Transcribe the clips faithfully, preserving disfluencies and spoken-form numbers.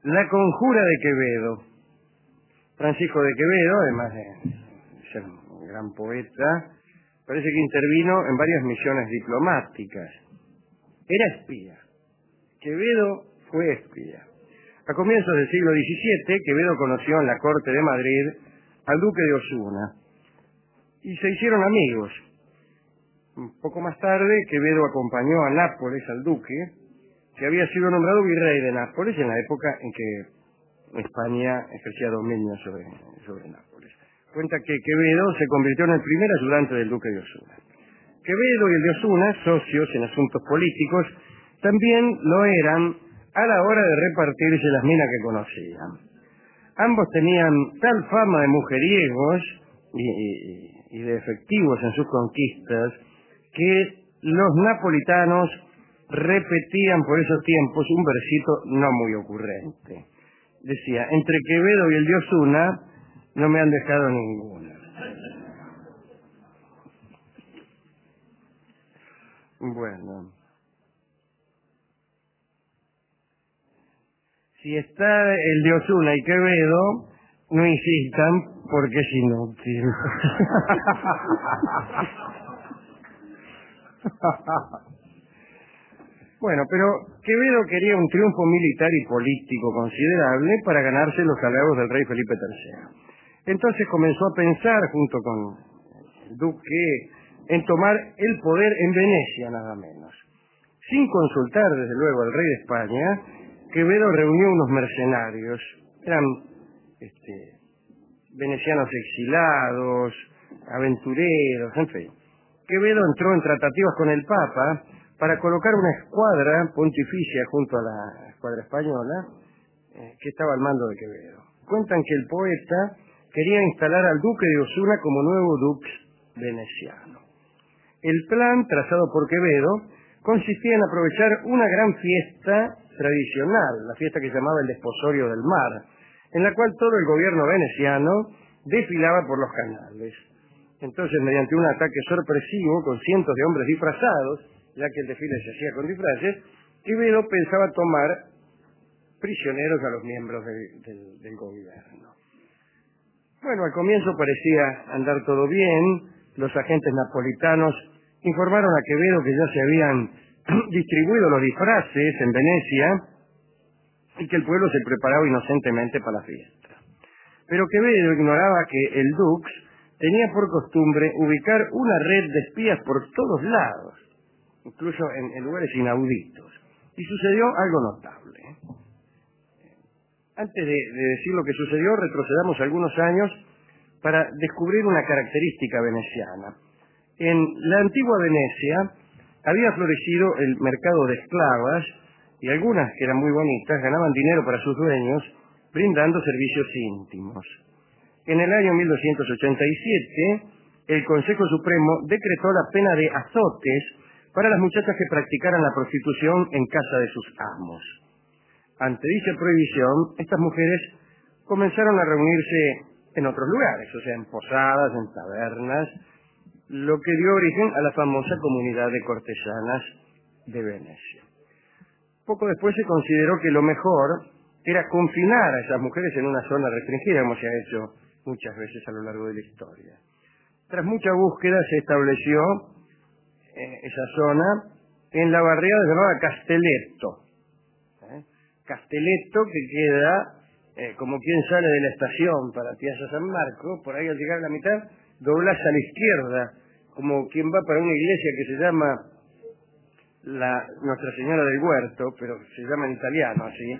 La conjura de Quevedo. Francisco de Quevedo, además de ser un gran poeta, parece que intervino en varias misiones diplomáticas. Era espía. Quevedo fue espía. A comienzos del siglo diecisiete, Quevedo conoció en la corte de Madrid al duque de Osuna y se hicieron amigos. Un poco más tarde, Quevedo acompañó a Nápoles al duque, que había sido nombrado virrey de Nápoles en la época en que España ejercía dominio sobre, sobre Nápoles. Cuenta que Quevedo se convirtió en el primer ayudante del duque de Osuna. Quevedo y el de Osuna, socios en asuntos políticos, también lo eran a la hora de repartirse las minas que conocían. Ambos tenían tal fama de mujeriegos y, y, y de efectivos en sus conquistas que los napolitanos repetían por esos tiempos un versito no muy ocurrente. Decía, entre Quevedo y el de Osuna no me han dejado ninguna. Bueno. Si está el de Osuna y Quevedo, no insistan porque es inútil. Bueno, pero Quevedo quería un triunfo militar y político considerable para ganarse los halagos del rey Felipe tercero. Entonces comenzó a pensar, junto con el duque, en tomar el poder en Venecia, nada menos. Sin consultar, desde luego, al rey de España, Quevedo reunió unos mercenarios. Eran este, venecianos exilados, aventureros, en fin. Quevedo entró en tratativas con el Papa para colocar una escuadra pontificia junto a la escuadra española eh, que estaba al mando de Quevedo. Cuentan que el poeta quería instalar al duque de Osuna como nuevo dux veneciano. El plan trazado por Quevedo consistía en aprovechar una gran fiesta tradicional, la fiesta que se llamaba el Desposorio del Mar, en la cual todo el gobierno veneciano desfilaba por los canales. Entonces, mediante un ataque sorpresivo con cientos de hombres disfrazados, ya que el desfile se hacía con disfraces, Quevedo pensaba tomar prisioneros a los miembros del, del, del gobierno. Bueno, al comienzo parecía andar todo bien. Los agentes napolitanos informaron a Quevedo que ya se habían distribuido los disfraces en Venecia y que el pueblo se preparaba inocentemente para la fiesta. Pero Quevedo ignoraba que el dux tenía por costumbre ubicar una red de espías por todos lados, incluso en, en lugares inauditos. Y sucedió algo notable. Antes de, de decir lo que sucedió, retrocedamos algunos años para descubrir una característica veneciana. En la antigua Venecia había florecido el mercado de esclavas y algunas, que eran muy bonitas, ganaban dinero para sus dueños brindando servicios íntimos. En el año mil doscientos ochenta y siete, el Consejo Supremo decretó la pena de azotes para las muchachas que practicaran la prostitución en casa de sus amos. Ante dicha prohibición, estas mujeres comenzaron a reunirse en otros lugares, o sea, en posadas, en tabernas, lo que dio origen a la famosa comunidad de cortesanas de Venecia. Poco después se consideró que lo mejor era confinar a esas mujeres en una zona restringida, como se ha hecho muchas veces a lo largo de la historia. Tras mucha búsqueda se estableció eh, esa zona en la barriada llamada Castelletto. ¿Eh? Castelletto, que queda eh, como quien sale de la estación para Piazza San Marco, por ahí al llegar a la mitad, doblás a la izquierda, como quien va para una iglesia que se llama la Nuestra Señora del Huerto, pero se llama en italiano, así.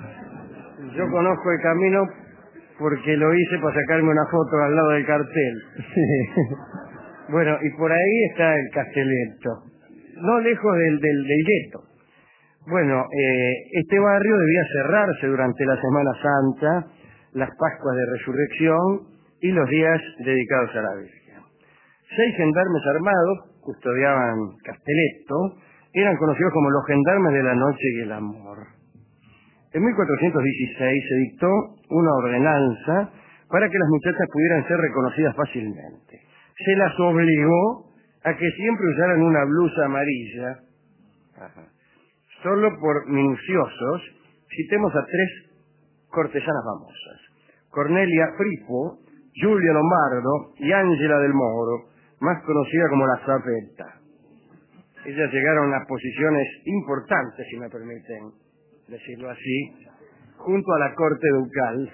Yo conozco el camino porque lo hice para sacarme una foto al lado del cartel. Sí. Bueno, y por ahí está el Castelletto, no lejos del, del, del gueto. Bueno, eh, este barrio debía cerrarse durante la Semana Santa, las Pascuas de Resurrección y los días dedicados a la Virgen. Seis gendarmes armados custodiaban Castelletto, eran conocidos como los gendarmes de la noche y el amor. En mil cuatrocientos dieciséis se dictó una ordenanza para que las muchachas pudieran ser reconocidas fácilmente. Se las obligó a que siempre usaran una blusa amarilla. Ajá. Solo por minuciosos, citemos a tres cortesanas famosas: Cornelia Fripo, Giulia Lombardo y Ángela del Moro, más conocida como la Zapeta. Ellas llegaron a posiciones importantes, si me permiten decirlo así, junto a la corte ducal.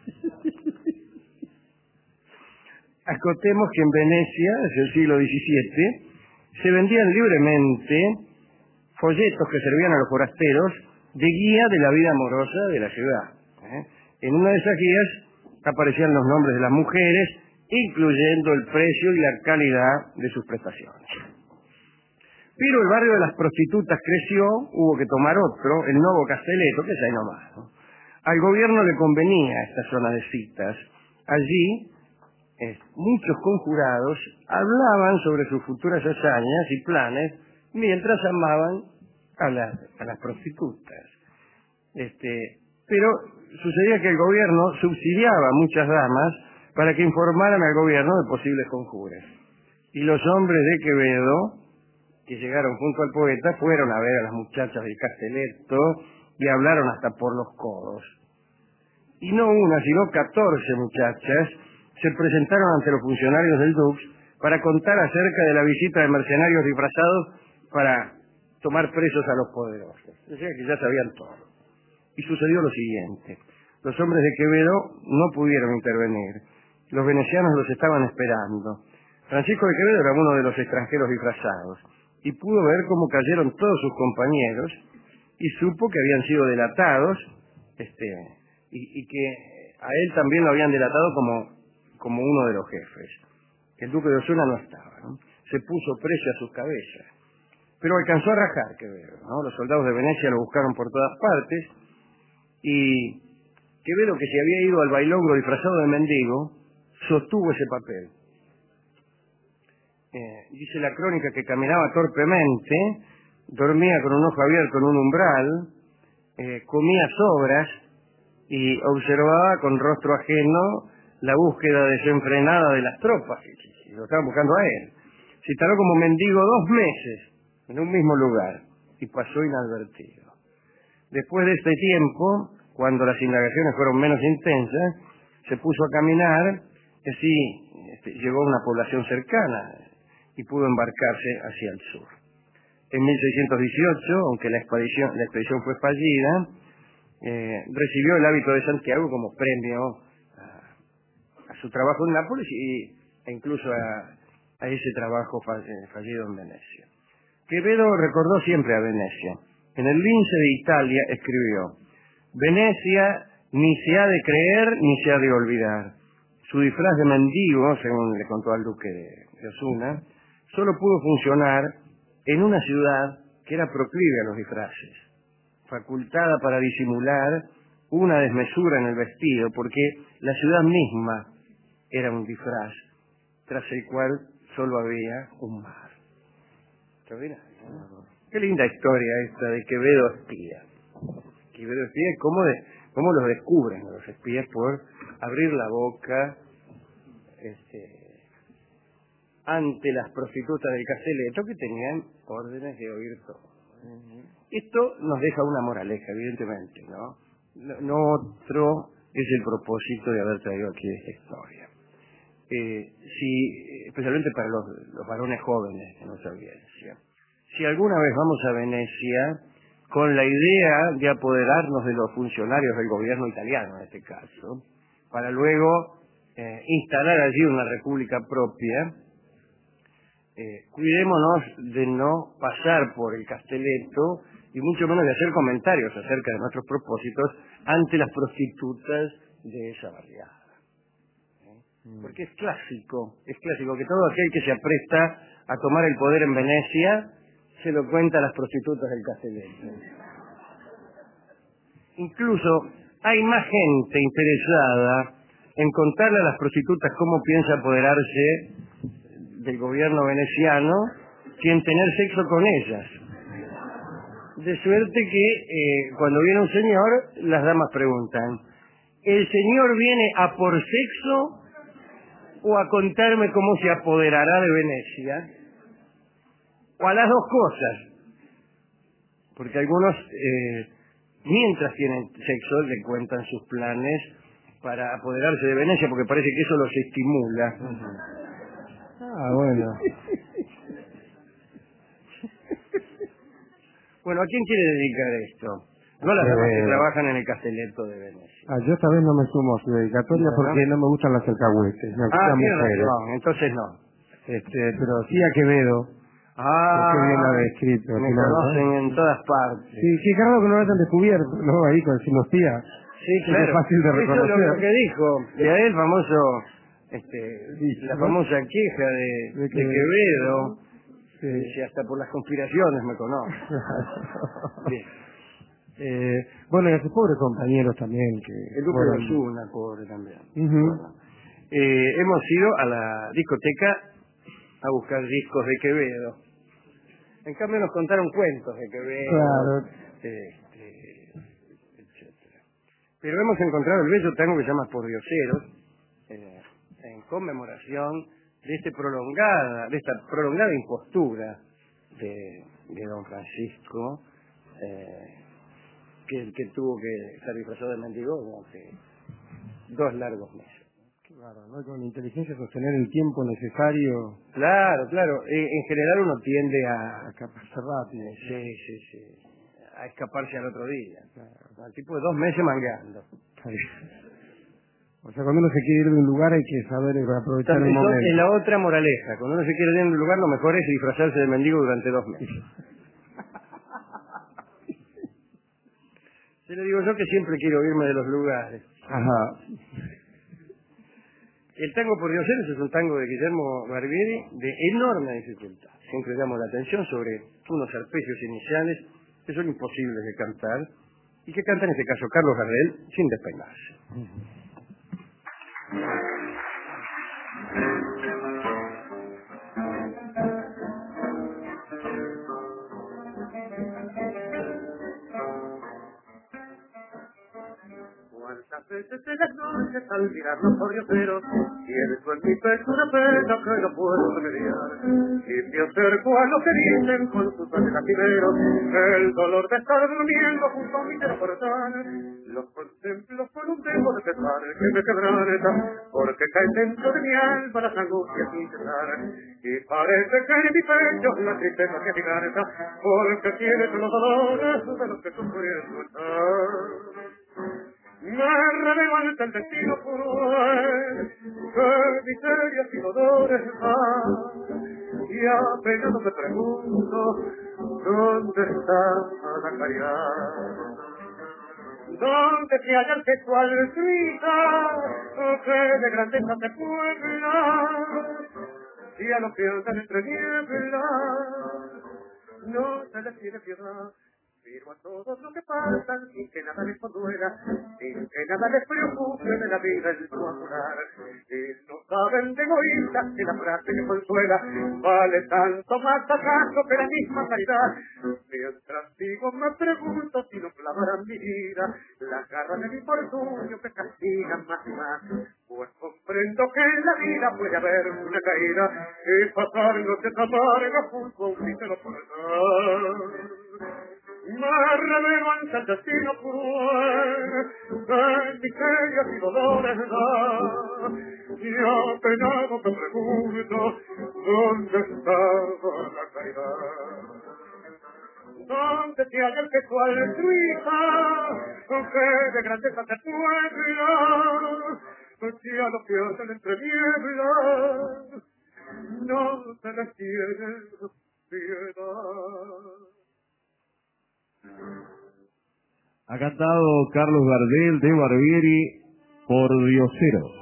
Acotemos que en Venecia, desde el siglo diecisiete, se vendían libremente folletos que servían a los forasteros de guía de la vida amorosa de la ciudad. ¿eh? En una de esas guías aparecían los nombres de las mujeres, incluyendo el precio y la calidad de sus prestaciones. Pero el barrio de las prostitutas creció, hubo que tomar otro, el Nuevo Castelletto, que es ahí nomás, ¿no? Al gobierno le convenía esta zona de citas. Allí, eh, muchos conjurados hablaban sobre sus futuras hazañas y planes, mientras amaban a las, a las prostitutas. Este, pero sucedía que el gobierno subsidiaba a muchas damas para que informaran al gobierno de posibles conjuras. Y los hombres de Quevedo, que llegaron junto al poeta, fueron a ver a las muchachas del Castelletto y hablaron hasta por los codos. Y no una, sino catorce muchachas se presentaron ante los funcionarios del Dux para contar acerca de la visita de mercenarios disfrazados para tomar presos a los poderosos. O sea que ya sabían todo. Y sucedió lo siguiente: los hombres de Quevedo no pudieron intervenir. Los venecianos los estaban esperando. Francisco de Quevedo era uno de los extranjeros disfrazados y pudo ver cómo cayeron todos sus compañeros y supo que habían sido delatados, este, y, y que a él también lo habían delatado como, como uno de los jefes. El duque de Osuna no estaba, ¿no? Se puso precio a sus cabezas. Pero alcanzó a rajar Quevedo, ¿no? Los soldados de Venecia lo buscaron por todas partes y Quevedo, que se había ido al bailongo disfrazado de mendigo, sostuvo ese papel. Eh, dice la crónica que caminaba torpemente, dormía con un ojo abierto en un umbral, eh, comía sobras y observaba con rostro ajeno la búsqueda desenfrenada de las tropas, y lo estaban buscando a él. Se instaló como mendigo dos meses en un mismo lugar y pasó inadvertido. Después de este tiempo, cuando las indagaciones fueron menos intensas, se puso a caminar y así este, llegó a una población cercana y pudo embarcarse hacia el sur. En mil seiscientos dieciocho, aunque la expedición, la expedición fue fallida, eh, recibió el hábito de Santiago como premio a, a su trabajo en Nápoles y, e incluso a, a ese trabajo fallido en Venecia. Quevedo recordó siempre a Venecia. En el Lince de Italia escribió: Venecia ni se ha de creer ni se ha de olvidar. Su disfraz de mendigo, según le contó al duque de Osuna, solo pudo funcionar en una ciudad que era proclive a los disfraces, facultada para disimular una desmesura en el vestido, porque la ciudad misma era un disfraz, tras el cual solo había un mar. ¿Extraordinario? Qué linda historia esta de Quevedo espía. Quevedo espía, ¿cómo, de, cómo los descubren los espías? Por abrir la boca este, ante las prostitutas del Castelletto, que tenían órdenes de oír todo. Uh-huh. Esto nos deja una moraleja, evidentemente, ¿no? No, no otro es el propósito de haber traído aquí esta historia. Eh, si, especialmente para los, los varones jóvenes de nuestra audiencia. Si alguna vez vamos a Venecia con la idea de apoderarnos de los funcionarios del gobierno italiano, en este caso, para luego eh, instalar allí una república propia, eh, cuidémonos de no pasar por el Castelletto y mucho menos de hacer comentarios acerca de nuestros propósitos ante las prostitutas de esa barriada. Porque es clásico, es clásico que todo aquel que se apresta a tomar el poder en Venecia se lo cuenta a las prostitutas del Castelletto. Incluso hay más gente interesada en contarle a las prostitutas cómo piensa apoderarse del gobierno veneciano que en tener sexo con ellas. De suerte que eh, cuando viene un señor, las damas preguntan: ¿el señor viene a por sexo o a contarme cómo se apoderará de Venecia? O a las dos cosas. Porque algunos eh, mientras tienen sexo le cuentan sus planes para apoderarse de Venecia, porque parece que eso los estimula. Ah, bueno. Bueno, ¿a quién quiere dedicar esto? No a las damas que trabajan en el Castelletto de Venecia. Ah, yo esta vez no me sumo a su dedicatoria ¿No? porque no me gustan las alcahuetes. Me Ah, gustan tiene mujeres. razón, entonces no. Este, pero sí a Quevedo. Ah, Qué bien la ha descrito. me si no, conocen ¿no? en todas partes. Sí, qué raro que no lo hayan descubierto, ¿no? Ahí con Sinostía. Sí, claro. Es fácil de Eso es lo, reconocer. lo que dijo. De ahí el famoso, este, Sí, la ¿no? famosa queja de, De de Quevedo. Quevedo. Sí. Dice, hasta por las conspiraciones me conoce. Bien. eh, bueno, y a sus pobres compañeros también. que El Duque fueron... de Osuna, pobre también. Uh-huh. Bueno. Eh, hemos ido a la discoteca a buscar discos de Quevedo. En cambio nos contaron cuentos de Quevedo, Claro. este, etcétera. Pero hemos encontrado el bello tango que se llama Por Dioseros, eh, en conmemoración de este prolongada, de esta prolongada impostura de, de don Francisco, eh, que, que tuvo que estar disfrazado de mendigo durante dos largos meses. Claro, ¿no? Con inteligencia sostener el tiempo necesario. Claro, claro. En, en general uno tiende a... A escaparse rápido. Sí, sí, sí. A escaparse al otro día. Claro. Al tipo de dos meses mangando. O sea, cuando uno se quiere ir de un lugar hay que saber aprovechar el Eso momento. es la otra moraleja. Cuando uno se quiere ir de un lugar, lo mejor es disfrazarse de mendigo durante dos meses. Se le digo yo que siempre quiero irme de los lugares. Ajá. El tango Por Dioseros es un tango de Guillermo Barbieri de enorme dificultad. Siempre llamo la atención sobre unos arpegios iniciales que son imposibles de cantar y que canta en este caso Carlos Gardel sin despeinarse. Cuántas veces en las noches al mirarnos por Dioseros siento en mi pecho una pena que no puedo remediar. Y me acerco a los que dicen con sus ojos lastimeros el dolor de estar durmiendo junto a mi portal. Los contemplo con un tempo de pesar que me quebranta, porque caen dentro de mi alma las angustias sin cesar. Y parece que en mi pecho la tristeza se agigarta, porque tiene los dolores de los que sufriendo están. Me relevanta el destino cruel, que miserias y dolores da, y apenas me pregunto, ¿dónde está la caridad? ¿Dónde se halla el sexual suiza, que de grandeza se puebla, y a los que andan entre nieblas, no se les tiene piedad? Pero a todos los que pasan, sin que nada les conduela, sin que nada les preocupe de la vida el coagular, y no saben de egoístas que la frase que consuela vale tanto más acaso que la misma caridad. Mientras digo me pregunto si no clavarán mi vida las garras del infortunio que castigan más y más, pues comprendo que en la vida puede haber una caída y pasar noches amargas junto a un mísero portal. Me relevanta el destino cruel, que miserias y dolores da, y apenado te pregunto, ¿dónde está la caridad? ¿Dónde se halla el sexual suiza, que de grandeza se puebla, si a los que hacen entre nieblas, no se les tiene piedad? Ha cantado Carlos Gardel de Barbieri Por Dioseros.